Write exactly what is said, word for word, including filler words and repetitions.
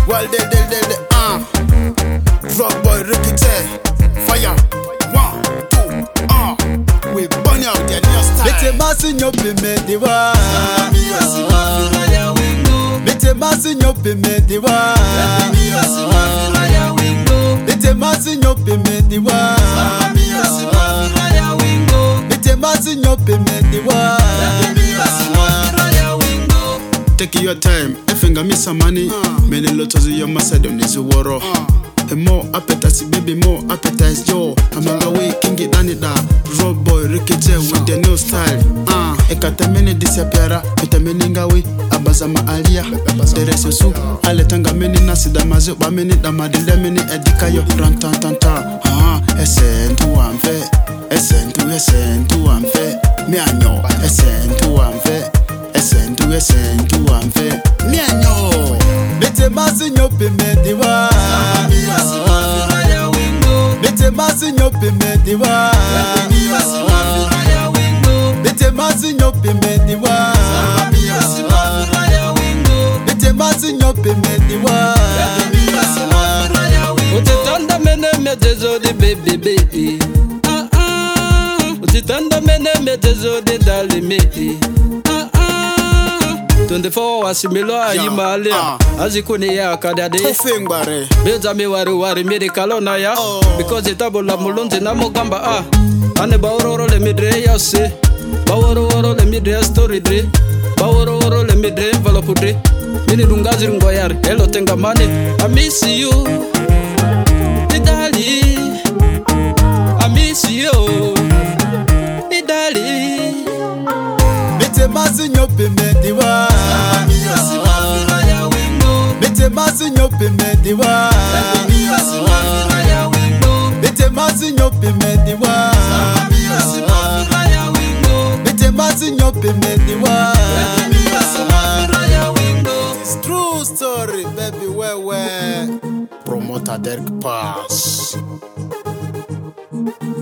Well, they, they, they, they, uh. Drop boy, repeat fire. One, two, uh. We burn out their new style. Bete masi nyopi me diwa. Bete masi nyopi me diwa. Bete masi nyopi me diwa. Bete masi nyopi me diwa. Take your time, if you miss some money, many lots of your macedon is a war. And more appetite, baby, more appetite, yo. I'm on the way, king it down it da. Rob boy, rickety with the new style. Ah, a catamini disappeara, with a meningawi, Abazama Alia, there is a soup, Aletanga mini nasi damazo, a minute, a madilemini, a dicayo, rantantanta. Ah, a cent to one fair, a cent to a cent to one fair. Me, I know, a cent to one fair. Esen tu esen tu amfe mienyo Bete masi nyopi me diwa. Bete masi nyopi me diwa. Bete masi nyopi me diwa. Bete masi nyopi me diwa. Utitanda mene metezo di baby baby. Ah ah. Utitanda mene metezo di dali me. twenty-four hours milo ayi malia azikuni ya kadade Tofengbare beza mi wari wari mi de kalona ya because itabola mulunzi na mugamba ah ane bawororo le midre ya se bawororo le midre story dre bawororo le midre envelope dre mini rungazi ngoyar hello tenga mane I miss you idali I miss you idali Bete masi nyopi me diwa. Bete masi nyopi me diwa. Bete masi nyopi me diwa. Bete masi nyopi me diwa. It's true story, baby, where where Promoter Derek Pass.